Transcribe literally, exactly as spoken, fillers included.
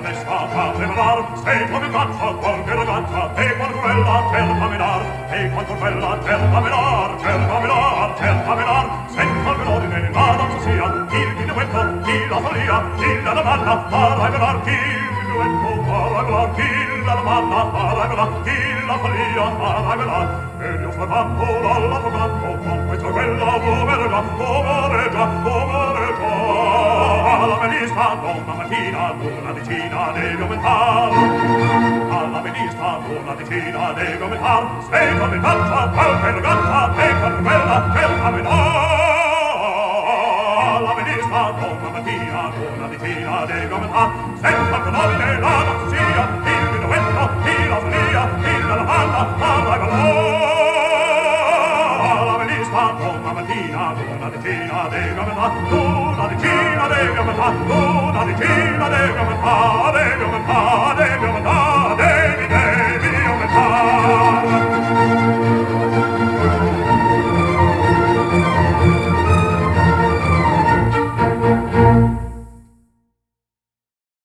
testa fa tremolar, sei come caccia qualche ragazza, e quanto bella cerca menar, e quanto bella cerca menar, cerca menar, cerca menar, senza che l'ordine la danza sia, il minuetto, chi la follia, chi la domanda, farà regolar, chi il minuetto, farà regolar, chi la domanda, farà regolar, chi la follia, farà regolar, e io fermato dall'altro canto, con questa e quella povereggia, povereggia, povereggia, alla venista donna mattina, una decina deve aumentar, alla venista una decina deve aumentar, sei come caccia, qualche ragazza, e qualche bella, cerca menor. Alla venista donna mattina, una decina deve aumentar, senza che nobile la danza sia, il minuetto, chi la follia, chi la lavanda, alla valor. Alla venista donna mattina, una decina deve aumentar, una decina deve aumentar, una decina deve aumentar, deve aumentar, deve aumentar.